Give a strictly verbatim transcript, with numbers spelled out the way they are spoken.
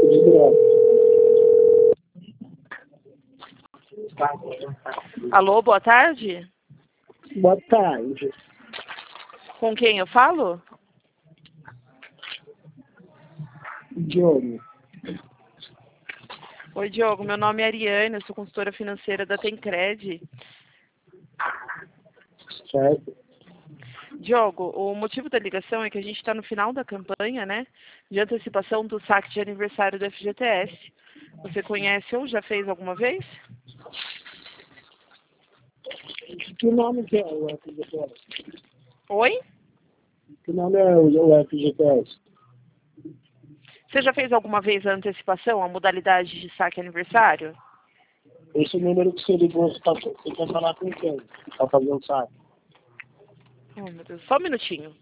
de droga. Alô, boa tarde. Boa tarde. Com quem eu falo? Diogo. Oi, Diogo. Meu nome é Ariane, eu sou consultora financeira da Tencred. Certo? Diogo, o motivo da ligação é que a gente está no final da campanha, né? De antecipação do saque de aniversário do F G T S. Você conhece ou já fez alguma vez? Que nome que é o F G T S? Oi? Que nome é o F G T S? Você já fez alguma vez a antecipação, a modalidade de saque aniversário? Esse número que você ligou, você, tá, você quer falar com quem? Para fazer um saque? Oh, meu Deus, só um minutinho.